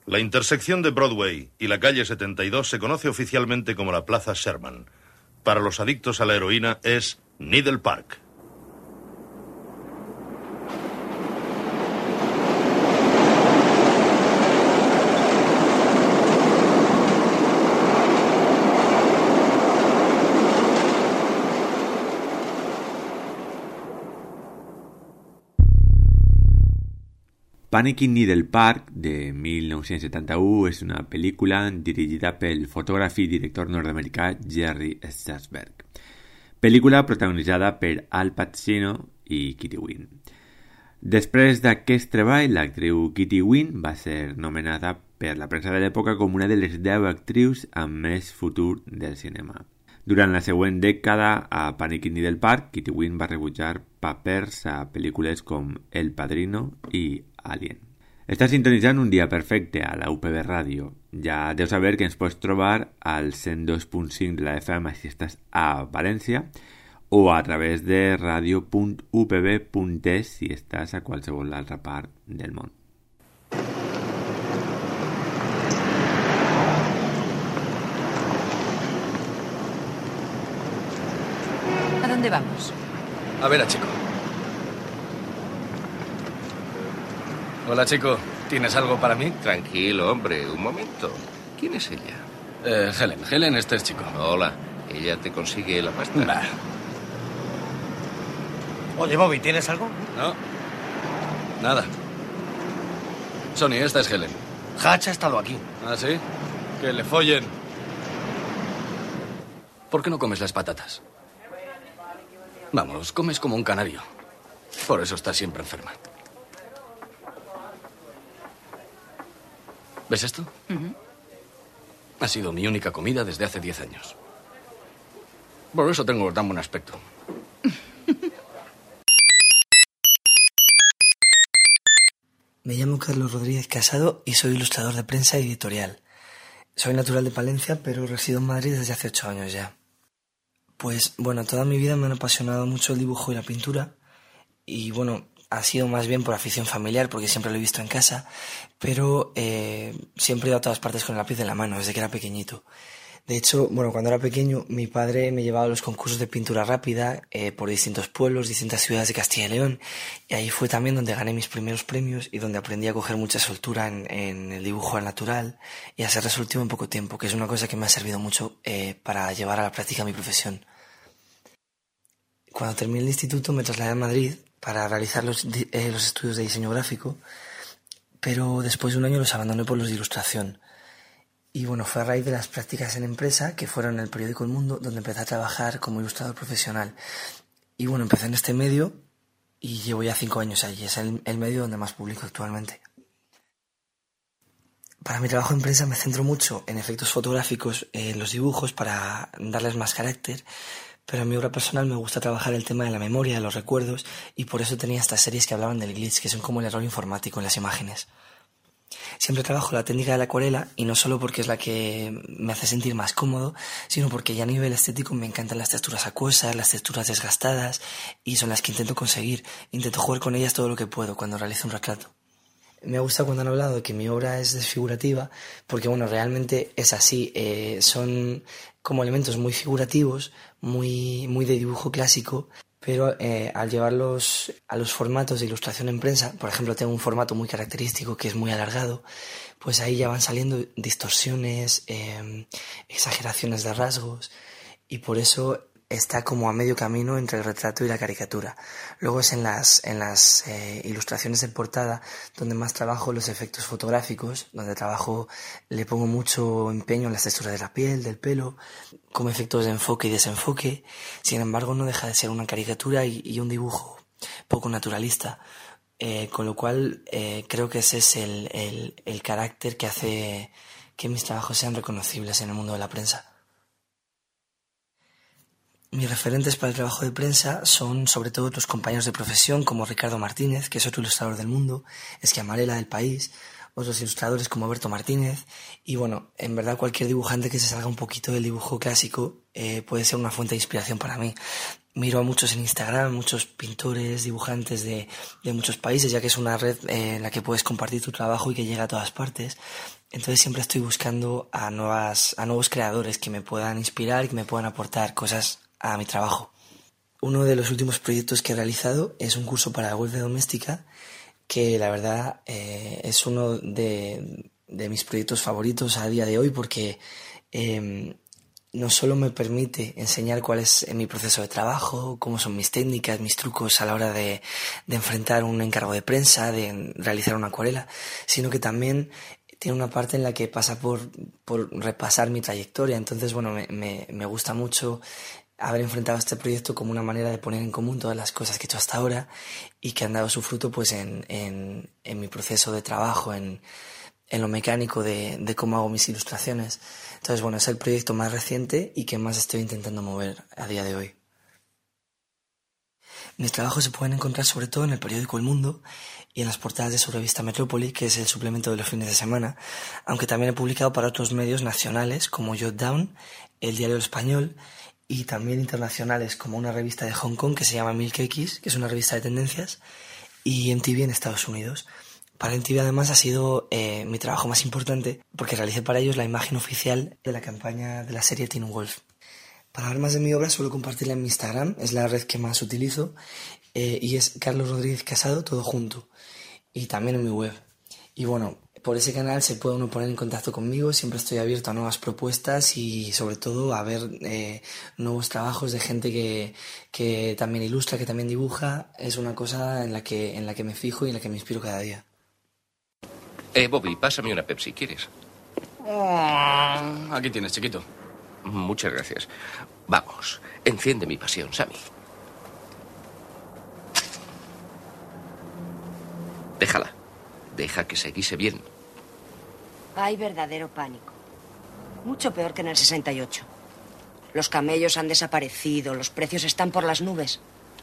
La intersección de Broadway y la calle 72 se conoce oficialmente como la Plaza Sherman. Para los adictos a la heroína es Needle Park. Panic in Needle Park, de 1971, és una pel·lícula dirigida pel fotògraf i director nord-americà Jerry Strasberg. Pel·lícula protagonitzada per Al Pacino i Kitty Winn. Després d'aquest treball, l'actriu Kitty Winn va ser nomenada per la premsa de l'època com una de les 10 actrius amb més futur del cinema. Durant la següent dècada, a Panic in Needle Park, Kitty Winn va rebutjar papers a pel·lícules com El Padrino i Alien. Estàs sintonitzant Un dia perfecte a la UPB Ràdio. Ja deus saber que ens pots trobar al 102.5 de la FM si estàs a València o a través de radio.upb.es si estàs a qualsevol altra part del món. ¿A dónde vamos? A ver a Chico. Hola, Chico. ¿Tienes algo para mí? Tranquilo, hombre. Un momento. ¿Quién es ella? Helen. Helen, este es Chico. Hola. ¿Ella te consigue la pasta? Bah. Oye, Bobby, ¿tienes algo? No. Nada. Sonny, esta es Helen. Hatch ha estado aquí. ¿Ah, sí? Que le follen. ¿Por qué no comes las patatas? Vamos, comes como un canario. Por eso estás siempre enferma. ¿Ves esto? Uh-huh. Ha sido mi única comida desde hace 10 años. Por eso tengo tan buen aspecto. Me llamo Carlos Rodríguez Casado y soy ilustrador de prensa y editorial. Soy natural de Palencia, pero resido en Madrid desde hace 8 años ya. Pues, bueno, toda mi vida me han apasionado mucho el dibujo y la pintura. Y, bueno, ha sido más bien por afición familiar, porque siempre lo he visto en casa. Pero siempre he ido a todas partes con el lápiz en la mano, desde que era pequeñito. De hecho, bueno, cuando era pequeño, mi padre me llevaba a los concursos de pintura rápida por distintos pueblos, distintas ciudades de Castilla y León. Y ahí fue también donde gané mis primeros premios y donde aprendí a coger mucha soltura en el dibujo al natural y a ser resolutivo en poco tiempo, que es una cosa que me ha servido mucho para llevar a la práctica mi profesión. Cuando terminé el instituto me trasladé a Madrid para realizar los estudios de diseño gráfico, pero después de un año los abandoné por los de ilustración. Y bueno, fue a raíz de las prácticas en empresa, que fueron en el periódico El Mundo, donde empecé a trabajar como ilustrador profesional. Y bueno, empecé en este medio y llevo ya 5 años allí. Es el medio donde más publico actualmente. Para mi trabajo en prensa me centro mucho en efectos fotográficos, en los dibujos, para darles más carácter. Pero en mi obra personal me gusta trabajar el tema de la memoria, de los recuerdos, y por eso tenía estas series que hablaban del glitch, que son como el error informático en las imágenes. Siempre trabajo la técnica de la acuarela, y no solo porque es la que me hace sentir más cómodo, sino porque ya a nivel estético me encantan las texturas acuosas, las texturas desgastadas, y son las que intento conseguir. Intento jugar con ellas todo lo que puedo cuando realizo un retrato. Me gusta cuando han hablado de que mi obra es desfigurativa, porque bueno, realmente es así. Son como elementos muy figurativos, muy de dibujo clásico, pero al llevarlos a los formatos de ilustración en prensa, por ejemplo, tengo un formato muy característico que es muy alargado, pues ahí ya van saliendo distorsiones, exageraciones de rasgos, y por eso está como a medio camino entre el retrato y la caricatura. Luego es en las ilustraciones de portada donde más trabajo los efectos fotográficos, donde le pongo mucho empeño en las texturas de la piel, del pelo, como efectos de enfoque y desenfoque. Sin embargo, no deja de ser una caricatura y un dibujo poco naturalista, con lo cual creo que ese es el carácter que hace que mis trabajos sean reconocibles en el mundo de la prensa. Mis referentes para el trabajo de prensa son sobre todo otros compañeros de profesión como Ricardo Martínez, que es otro ilustrador del Mundo, Esquiamarela del País, otros ilustradores como Berto Martínez, y bueno, en verdad cualquier dibujante que se salga un poquito del dibujo clásico puede ser una fuente de inspiración para mí. Miro a muchos en Instagram, muchos pintores, dibujantes de muchos países, ya que es una red en la que puedes compartir tu trabajo y que llega a todas partes. Entonces siempre estoy buscando a nuevos creadores que me puedan inspirar y que me puedan aportar cosas a mi trabajo. Uno de los últimos proyectos que he realizado es un curso para web doméstica, que la verdad es uno de mis proyectos favoritos a día de hoy, porque no solo me permite enseñar cuál es mi proceso de trabajo, cómo son mis técnicas, mis trucos a la hora de enfrentar un encargo de prensa, de realizar una acuarela, sino que también tiene una parte en la que pasa por repasar mi trayectoria. Entonces, bueno, me gusta mucho haber enfrentado este proyecto como una manera de poner en común todas las cosas que he hecho hasta ahora y que han dado su fruto pues en mi proceso de trabajo, en lo mecánico de cómo hago mis ilustraciones. Entonces, bueno, es el proyecto más reciente y que más estoy intentando mover a día de hoy. Mis trabajos se pueden encontrar sobre todo en el periódico El Mundo y en las portadas de su revista Metrópoli, que es el suplemento de los fines de semana, aunque también he publicado para otros medios nacionales como Jotdown, el Diario Español, y también internacionales como una revista de Hong Kong que se llama Milk X, que es una revista de tendencias, y MTV en Estados Unidos. Para MTV además ha sido mi trabajo más importante porque realicé para ellos la imagen oficial de la campaña de la serie Teen Wolf. Para ver más de mi obra suelo compartirla en mi Instagram, es la red que más utilizo, y es Carlos Rodríguez Casado, todo junto, y también en mi web. Y bueno, por ese canal se puede uno poner en contacto conmigo, siempre estoy abierto a nuevas propuestas y sobre todo a ver nuevos trabajos de gente que también ilustra, que también dibuja. Es una cosa en la que me fijo y en la que me inspiro cada día. Bobby, pásame una Pepsi, ¿quieres? Aquí tienes, chiquito. Muchas gracias. Vamos, enciende mi pasión, Sammy. Déjala. Deja que se guise bien. Hay verdadero pánico. Mucho peor que en el 68. Los camellos han desaparecido, los precios están por las nubes.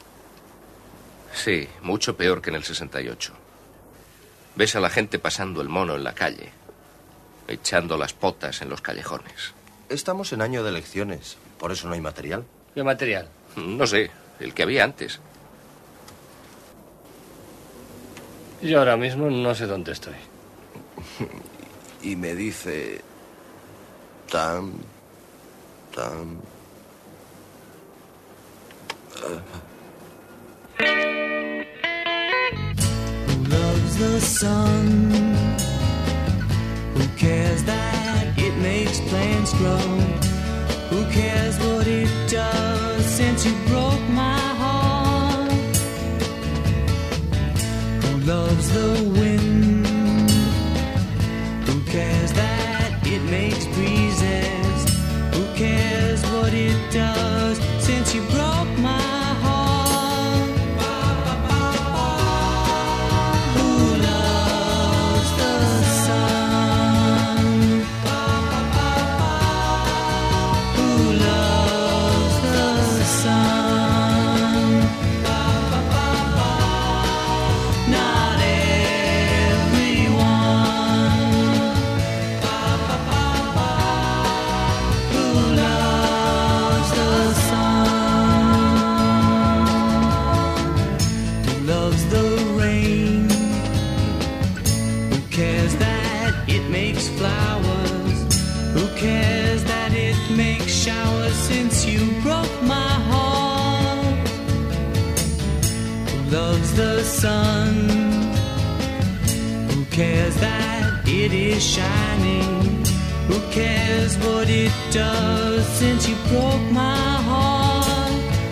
Sí, mucho peor que en el 68. Ves a la gente pasando el mono en la calle, echando las potas en los callejones. Estamos en año de elecciones, por eso no hay material. ¿Qué material? No sé, el que había antes. Yo ahora mismo no sé dónde estoy. Y me dice... Tan... Who loves the sun? Who cares that it makes plants grow? Who cares what it does since you broke my heart? Who loves the wind? Who cares that it makes breezes? Who cares what it does since you broke my heart? The sun, who cares that it is shining? Who cares what it does since you broke my heart?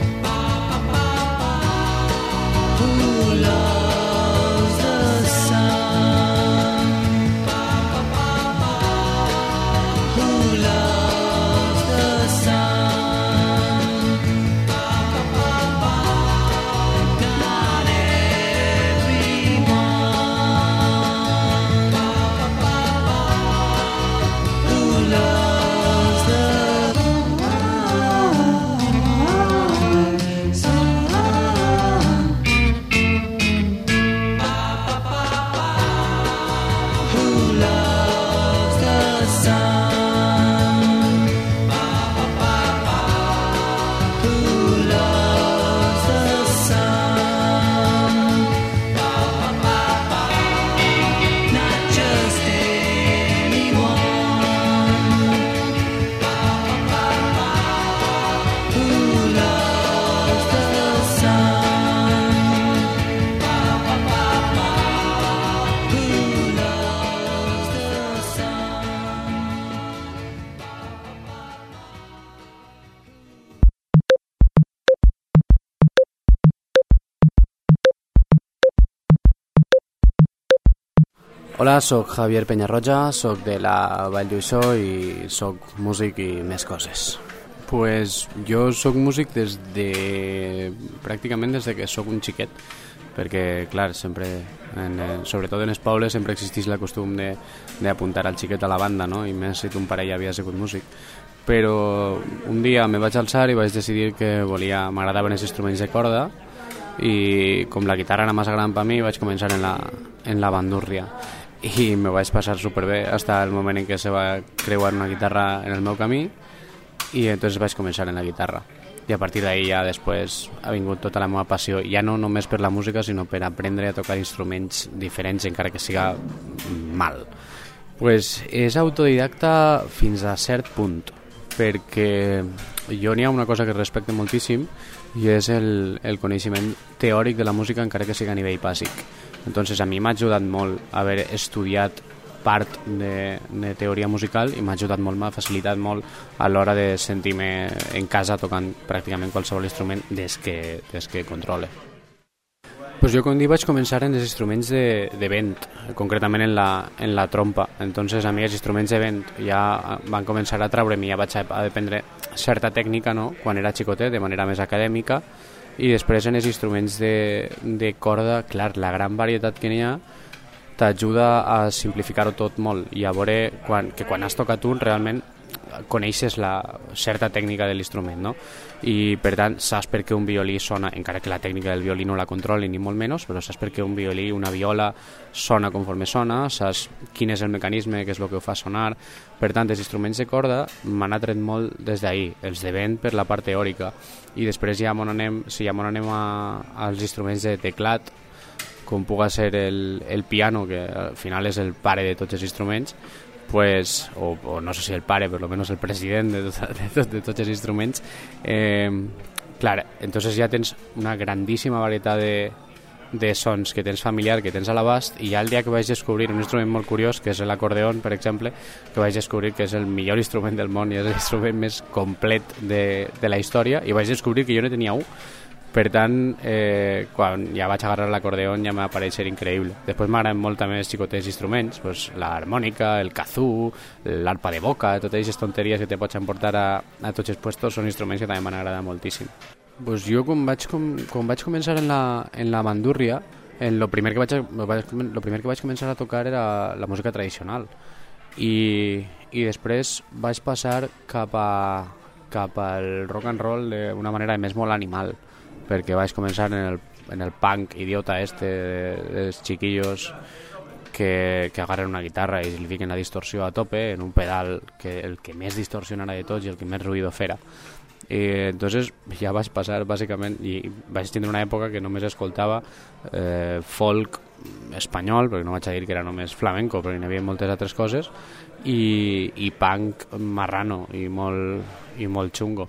Who loves the sun? Who loves the sun? Hola, sóc Javier Penyarroja, sóc de la Vall d'Uixó i sóc músic i més coses. Pues jo sóc músic pràcticament des de que sóc un xiquet, perquè, clar, sempre, sobretot en els pobles, sempre existeix el costum d'apuntar al xiquet a la banda, no? I més si ton pare ja havia sigut músic. Però un dia me vaig alçar i vaig decidir que m'agradaven els instruments de corda, i com la guitarra era massa gran per mi vaig començar en la bandúrria i me vaig passar superbé fins el moment en què se va creuar una guitarra en el meu camí i entonces vaig començar en la guitarra i a partir d'ahí ja després ha vingut tota la meva passió, ja no només per la música sinó per aprendre a tocar instruments diferents encara que siga mal. Pues és autodidacta fins a cert punt, perquè jo n'hi ha una cosa que respecte moltíssim i és el coneixement teòric de la música encara que sigui a nivell bàsic. Entonces a mi m'ha ajudat molt haver estudiat part de teoria musical i m'ha ajudat molt, m'ha facilitat molt a l'hora de sentir-me en casa tocant pràcticament qualsevol instrument des que controle. Pues jo, com dic, vaig començar en els instruments de vent, concretament en la trompa. Entonces a mi els instruments de vent ja van començar a treure-m'hi, ja vaig aprendre certa tècnica, no?, quan era xicotet, de manera més acadèmica, i després en els instruments de corda, clar, la gran varietat que n'hi ha t'ajuda a simplificar-ho tot molt i a veure que quan has tocat un realment coneixes la certa tècnica de l'instrument, no? I per tant saps per què un violí sona, encara que la tècnica del violí no la controli ni molt menys, però saps per què un violí, una viola sona conforme sona, saps quin és el mecanisme, què és el que ho fa sonar. Per tant, els instruments de corda m'han atret molt des d'ahir, els de vent per la part teòrica, i després ja anem als instruments de teclat, com puga ser el piano, que al final és el pare de tots els instruments, pues, o no sé si el pare, però almenys el president de tots els instruments. Clar, entonces ja tens una grandíssima varietat de sons que tens familiar, que tens a l'abast, i ja el dia que vaig descobrir un instrument molt curiós, que és l'acordeon, per exemple, que vaig descobrir que és el millor instrument del món i és l'instrument més complet de la història, i vaig descobrir que jo no tenia un. Per tant, quan ja vaig agarrar l'acordeon ja m'ha pareixer increïble. Després m'agraden molt també els xicotets instruments, pues, l'harmònica, el kazoo, l'arpa de boca, totes aquestes tonteries que te pots emportar a tots els puestos són instruments que també m'han agradat moltíssim. Pues jo, quan vaig començar en la bandúrria, lo primer que vaig començar a tocar era la música tradicional. I després vaig passar cap al rock and roll d'una manera més molt animal, perquè vaig començar en el punk idiota dels chiquillos que agarren una guitarra i li fiquen la distorsió a tope en un pedal el que més distorsionara de tots i el que més ruïdo fera. I entonces ja vaig passar bàsicament, i vaig tindre una època que només escoltava folk espanyol, perquè no vaig a dir que era només flamenco, perquè n'hi havia moltes altres coses, i punk marrano i molt xungo.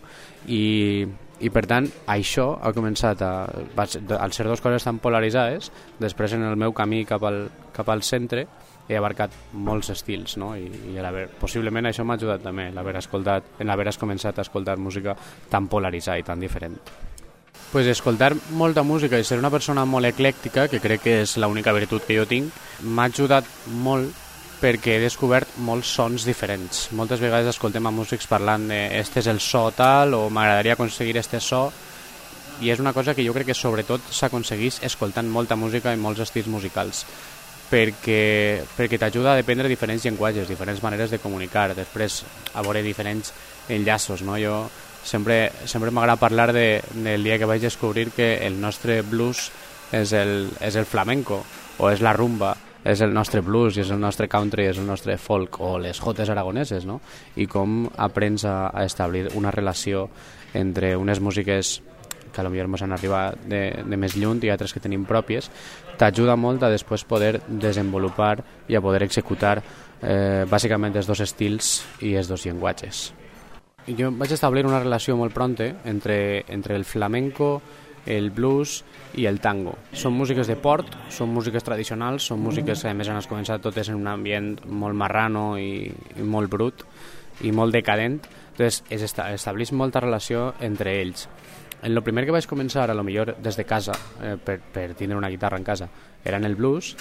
I per tant això ha començat al ser dues coses tan polaritzades, després en el meu camí cap al centre he abarcat molts estils, no? I possiblement això m'ha ajudat també en l'haver començat a escoltar música tan polaritzada i tan diferent. Pues escoltar molta música i ser una persona molt eclèctica, que crec que és l'única virtut que jo tinc, m'ha ajudat molt perquè he descobert molts sons diferents. Moltes vegades escoltem a músics parlant de este és el so tal, o m'agradaria aconseguir este so, i és una cosa que jo crec que sobretot s'aconsegueix escoltant molta música i molts estils musicals, perquè t'ajuda a dependre diferents llenguatges, diferents maneres de comunicar, després a veure diferents enllaços, no? Jo sempre m'agrada parlar del dia que vaig descobrir que el nostre blues és el flamenco, o és la rumba, és el nostre blues, i és el nostre country, és el nostre folk, o les jotes aragoneses, no? I com aprens a establir una relació entre unes músiques que potser ens han arribat de més lluny i altres que tenim pròpies, t'ajuda molt a després poder desenvolupar i a poder executar bàsicament els dos estils i els dos llenguatges. Jo vaig establir una relació molt pronta entre el flamenco, el blues i el tango. Són músiques de port, són músiques tradicionals, són músiques que a més han començat totes en un ambient molt marrano i molt brut i molt decadent, entonces estableix molta relació entre ells. El primer que vaig començar, a lo millor des de casa, per tindre una guitarra en casa, era en el blues,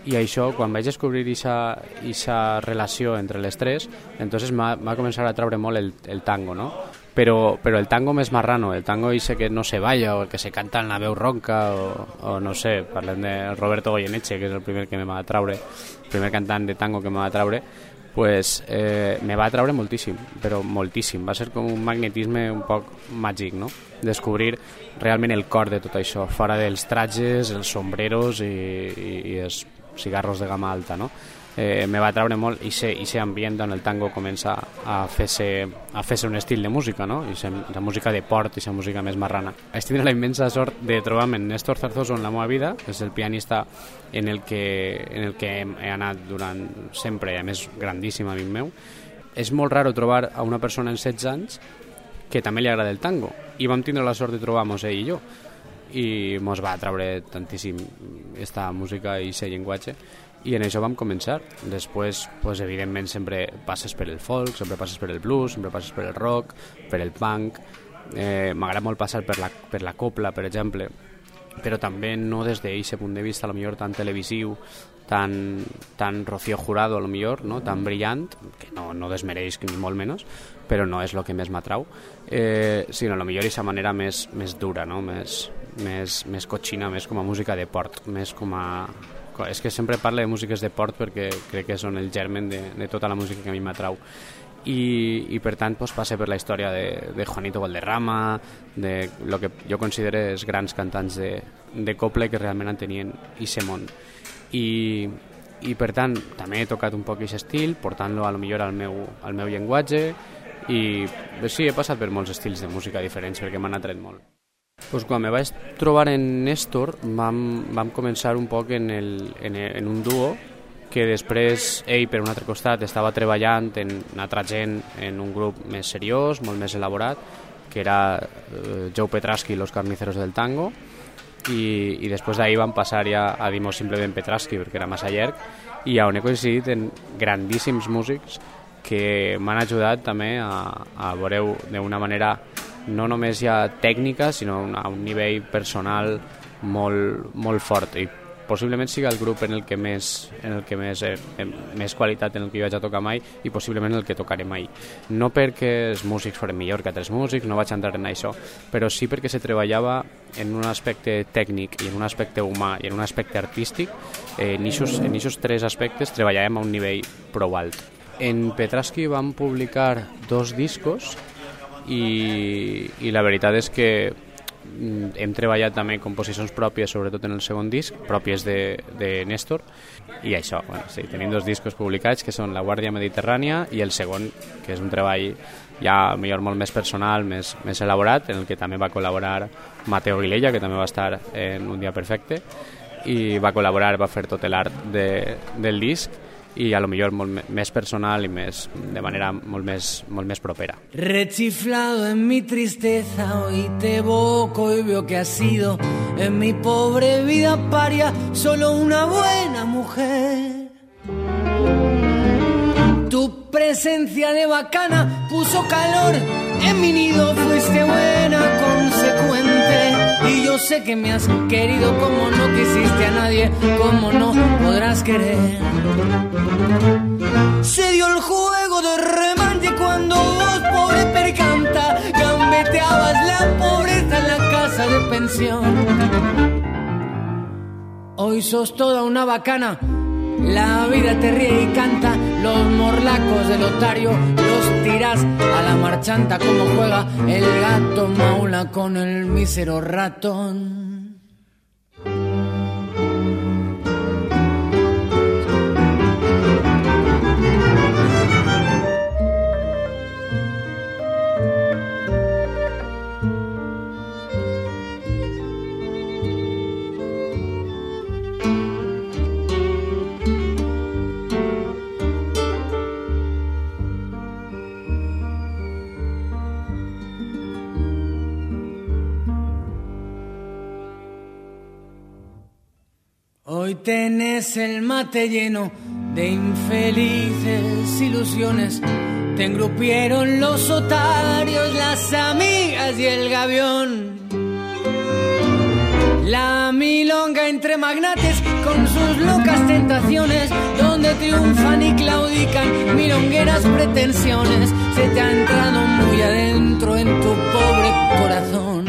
I això, quan vaig descobrir aquesta relació entre les tres, entonces m'ha començat a traure molt el tango, no? Però el tango més marrano, el tango ese que no se balla o que se canta en la veu ronca o no sé, parlem de Roberto Goyeneche, que és el primer que me va traure, el primer cantant de tango que me va traure, pues me va atraure moltíssim, però moltíssim. Va ser com un magnetisme un poc màgic, no? Descobrir realment el cor de tot això, fora dels trajes, els sombreros i els cigarros de gamma alta, no? Me va atraure molt i ambient on el tango comença a fer-se un estil de música, no? I la música de port i la música més marrana. Vaig tindre la immensa sort de trobar-me en Néstor Zarzoso en la meva vida, que és el pianista en el que he anat durant sempre, a més grandíssim amic meu. És molt raro trobar a una persona en 16 anys que també li agrada el tango, i vam tindre la sort de trobar-nos ell i jo, i mos va atraure tantíssim esta música i aquest llenguatge, i en això vam començar. Després, pues, evidentment, sempre passes per el folk, sempre passes per el blues, sempre passes per el rock, per el punk. M'agrada molt passar per la copla, per exemple, però també no des d'aquest punt de vista, a lo millor tan televisiu, tan Rocío Jurado, a lo millor, no? Tan brillant, que no desmereix ni molt menys, però no és el que més m'atrau, sinó a lo millor aquesta manera més dura, no? Més cotxina, més com a música de port, més com a... És que sempre parlo de músiques de port perquè crec que són el germen de tota la música que a mi m'atrau. I per tant pues, passe per la història de Juanito Valderrama, de lo que jo considero els grans cantants de coble que realment en tenien aquest món. I per tant també he tocat un poc aquest estil, portant-lo a lo millor al meu llenguatge, i sí, he passat per molts estils de música diferents perquè m'han atret molt. Pues quan me vaig trobar en Néstor vam començar un poc en un duo que després ell per un altre costat estava treballant en una altra gent en un grup més seriós, molt més elaborat, que era Joe Petrasky i los Carniceros del Tango, i després d'ahir vam passar ja a dir-nos simplement Petrasky perquè era massa llarg, i on he coincidit en grandíssims músics que m'han ajudat també a veure d'una manera no només ja tècnica, sinó a un nivell personal molt fort, i possiblement siga el grup en el que més qualitat en el que jo vaig a tocar mai, i possiblement el que tocaré mai. No perquè els músics foren millor que altres músics, no vaig entrar en això, però sí perquè se treballava en un aspecte tècnic i en un aspecte humà i en un aspecte artístic. En aquests tres aspectes treballàvem a un nivell prou alt. En Petrasky vam publicar 2 discos, i la veritat és que hem treballat també composicions pròpies, sobretot en el segon disc, pròpies de Néstor, i això, bueno, sí, tenim 2 discos publicats que són La Guàrdia Mediterrània i el segon, que és un treball ja millor molt més personal, més elaborat, en el que també va col·laborar Mateo Guilella, que també va estar en Un dia perfecte, i va col·laborar, va fer tot l'art del disc, y a lo mejor más personal y de manera molt més propera. Rechiflado en mi tristeza, hoy te evoco y veo que has sido en mi pobre vida paria solo una buena mujer. Tu presencia de bacana puso calor en mi nido, fuiste buena, consecuente, y yo sé que me has querido como no quisiste a nadie, como no podrás querer. Se dio el juego de remanche cuando vos, pobre percanta, gambeteabas la pobreza en la casa de pensión. Hoy sos toda una bacana, la vida te ríe y canta, los morlacos del otario los tirás a la marchanta, como juega el gato maula con el mísero ratón. Hoy tenés el mate lleno de infelices ilusiones. Te engrupieron los otarios, las amigas y el gavión. La milonga entre magnates con sus locas tentaciones, donde triunfan y claudican milongueras pretensiones. Se te ha entrado muy adentro en tu pobre corazón.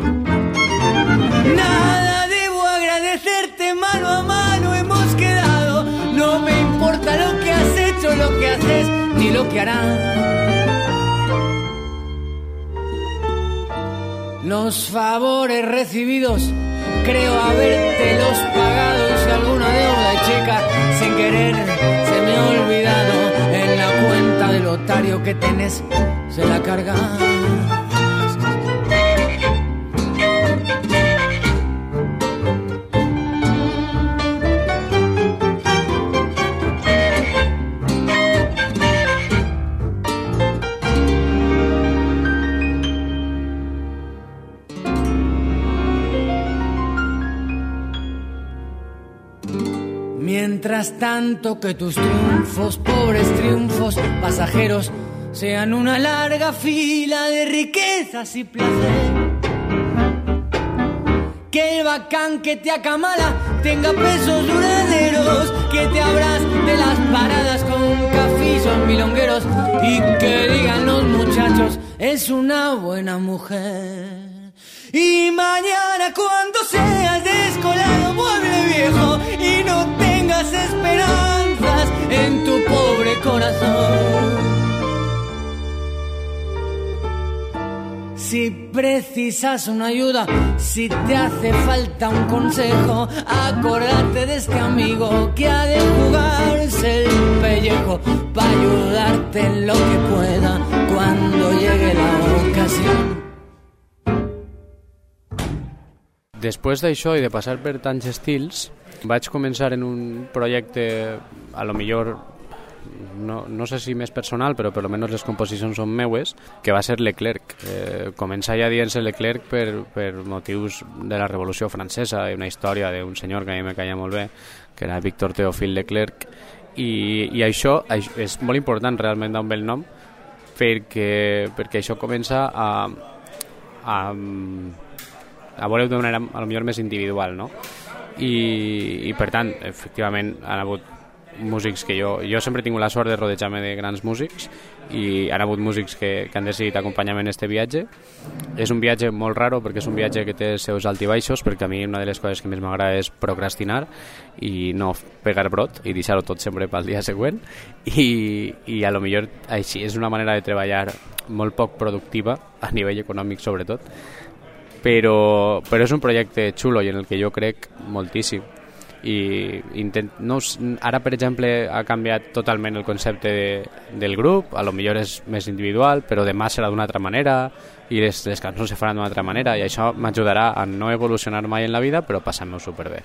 Nada debo agradecerte, mano a mano hemos quedado. No me importa lo que has hecho, lo que haces, ni lo que harás. Los favores recibidos creo habértelos pagado. Si alguna deuda checa sin querer se me ha olvidado, en la cuenta del otario que tenés se la carga. Mientras tanto que tus triunfos, pobres triunfos pasajeros, sean una larga fila de riquezas y placer. Que el bacán que te acamala tenga pesos duraderos, que te abras de las paradas con cafillos milongueros y que digan los muchachos, es una buena mujer. Y mañana cuando seas descolado, mueble viejo, y no tengas esperanzas en tu pobre corazón. Si precisas una ayuda, si te hace falta un consejo, acordate de este amigo que ha de jugarse el pellejo para ayudarte en lo que pueda cuando llegue la ocasión. Després d'això i de passar per tants estils, vaig començar en un projecte, a lo millor, no sé si més personal, però per almenys les composicions són meues, que va ser Leclerc. Començar ja dient-se Leclerc per motius de la Revolució Francesa, una història d'un senyor que a mi me caia molt bé, que era Victor Théophile Leclerc, i això és molt important realment d'on ve el nom, perquè això comença a veure d'una manera a lo millor més individual, no? I per tant, efectivament, han hagut músics que jo sempre he tingut la sort de rodejar-me de grans músics i han hagut músics que han decidit acompanyar-me en este viatge. És un viatge molt raro perquè és un viatge que té els seus alt i baixos, perquè a mi una de les coses que més m'agrada és procrastinar i no pegar brot i deixar-ho tot sempre pel dia següent i a lo millor així és una manera de treballar molt poc productiva a nivell econòmic sobretot, però és un projecte xulo i en el que jo crec moltíssim i ara per exemple ha canviat totalment el concepte del grup, a lo millor és més individual però demà serà d'una altra manera i les cançons se faran d'una altra manera i això m'ajudarà a no evolucionar mai en la vida però passar-m'ho superbé.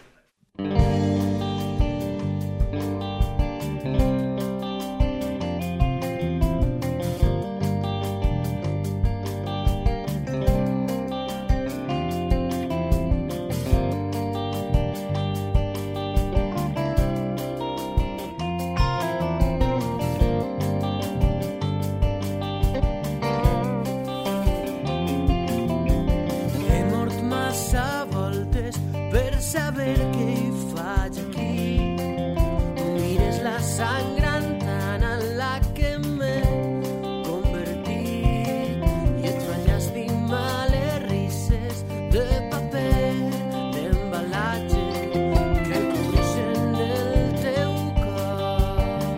Saber què hi faig aquí. Tu mires la sangrantana en la que m'he convertit i et fan llàstima les risses de paper d'embalatge que cobreixen el teu cor.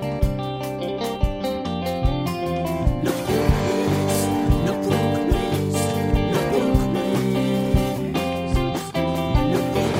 No puc més, no puc més, no puc més. No puc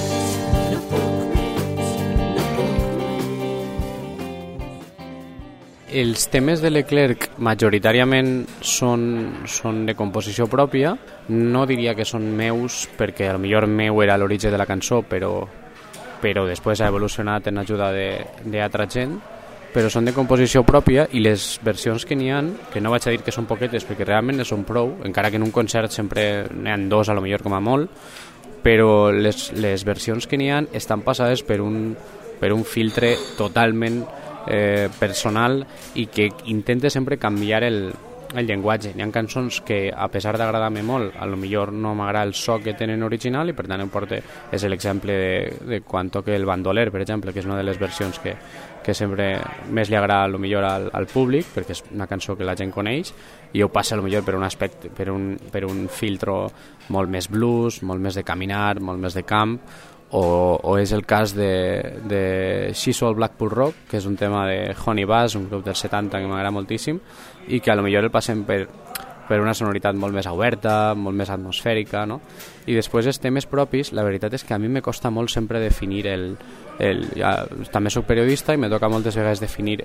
Els temes de Leclerc majoritàriament són de composició pròpia, no diria que són meus perquè a lo millor meu era l'origen de la cançó però després ha evolucionat en ajuda d'altra gent, però són de composició pròpia i les versions que n'hi ha, que no vaig a dir que són poquetes perquè realment ne són prou, encara que en un concert sempre n'hi ha dos a lo millor com a molt, però les versions que n'hi ha estan passades per un filtre totalment personal i que intenta sempre canviar el llenguatge. Hi ha cançons que, a pesar d'agradar-me molt, a lo millor no m'agrada el so que tenen original i per tant és l'exemple de quan toque el bandoler, per exemple, que és una de les versions que sempre més li agrada a lo millor al públic, perquè és una cançó que la gent coneix i ho passa a lo millor per un aspecte, per un filtro molt més blues, molt més de caminar, molt més de camp, o és el cas de She Sold Blackpool Rock, que és un tema de Honey Bass, un grup dels 70 que m'agrada moltíssim i que a lo millor el passem per una sonoritat molt més oberta, molt més atmosfèrica, no? I després els temes propis, la veritat és que a mi me costa molt sempre definir també soc periodista i me toca moltes vegades definir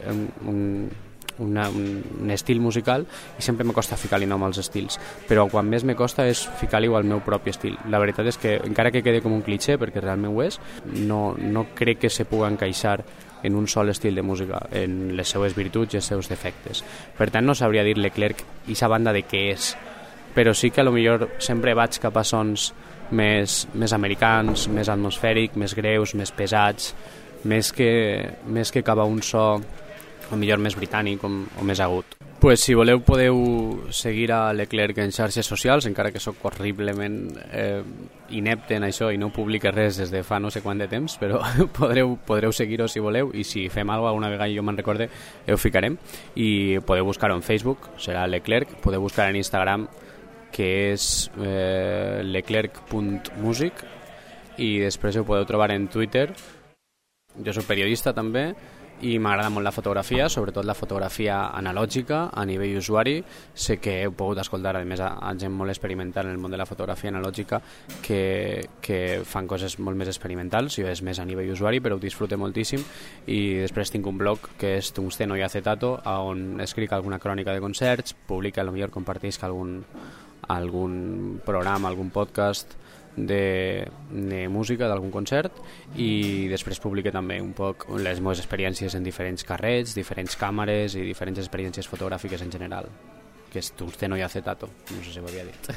un estil musical i sempre me costa ficar-li nom als estils, però quan més me costa és ficar-li al meu propi estil. La veritat és que, encara que quede com un cliché, perquè realment ho és, no crec que se pugui encaixar en un sol estil de música, en les seues virtuts i els seus defectes. Per tant, no sabria dir Leclerc i sa banda de què és, però sí que a lo millor sempre vaig cap a sons més americans, més atmosfèrics, més greus, més pesats, més que cap a un so o millor més britànic o més agut. Pues, si voleu podeu seguir a Leclerc en xarxes socials, encara que sóc horriblement inepte en això i no publique res des de fa no sé quant de temps, però podreu seguir-ho si voleu, i si fem alguna vegada jo me'n recorde ho ficarem, i podeu buscar-ho en Facebook, serà Leclerc, podeu buscar en Instagram, que és leclerc.music, i després ho podeu trobar en Twitter. Jo soc periodista també i m'agrada molt la fotografia, sobretot la fotografia analògica a nivell usuari. Sé que heu pogut escoltar a més a gent molt experimental en el món de la fotografia analògica que fan coses molt més experimentals. Jo és més a nivell usuari, però ho disfrute moltíssim. I després tinc un blog que és Tungsteno y Acetato, on escric alguna crònica de concerts, publica, potser compartisc algun programa, algun podcast de música d'algun concert, i després publica també un poc les meves experiències en diferents carrets, diferents càmeres i diferents experiències fotogràfiques en general, que és Tungsteno y Acetato, no sé si ho havia dit.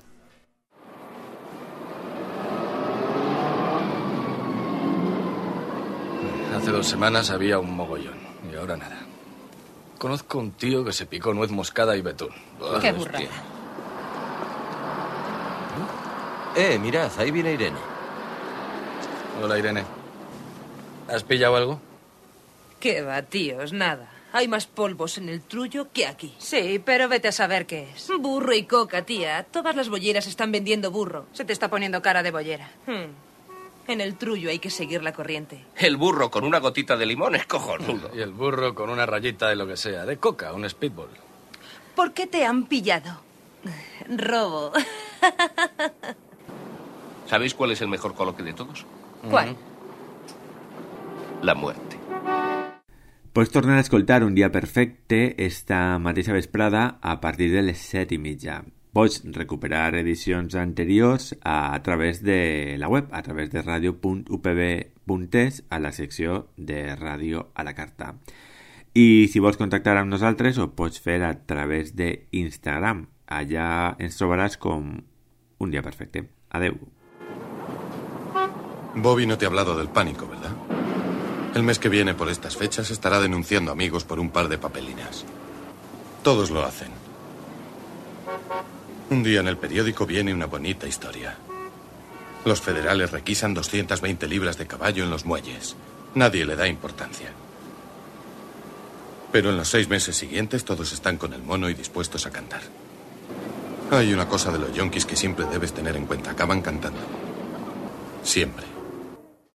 Hace 2 semanas había un mogollón y ahora nada. Conozco un tío que se picó nuez moscada y betún. Qué burrada. Mirad, ahí viene Irene. Hola, Irene. ¿Has pillado algo? ¿Qué va, tíos? Nada. Hay más polvos en el trullo que aquí. Sí, pero vete a saber qué es. Burro y coca, tía. Todas las bolleras están vendiendo burro. Se te está poniendo cara de bollera. En el trullo hay que seguir la corriente. El burro con una gotita de limón es cojonudo. Y el burro con una rayita de lo que sea, de coca, un speedball. ¿Por qué te han pillado? Robo. ¿Sabéis cuál es el mejor coloque de todos? ¿Cuál? La muerte. Pots tornar a escoltar Un dia perfecte esta mateixa vesprada a partir de les 7:30. Pots recuperar edicions anteriors a través de la web, a través de radio.upb.es, a la secció de Ràdio a la Carta. I si vols contactar amb nosaltres ho pots fer a través d'Instagram. Allà ens trobaràs com Un dia perfecte. Adeu. Bobby no te ha hablado del pánico, ¿verdad? El mes que viene por estas fechas estará denunciando amigos por un par de papelinas. Todos lo hacen. Un día en el periódico viene una bonita historia. Los federales requisan 220 libras de caballo en los muelles. Nadie le da importancia. Pero en los 6 meses siguientes todos están con el mono y dispuestos a cantar. Hay una cosa de los yonkis que siempre debes tener en cuenta. Acaban cantando. Siempre.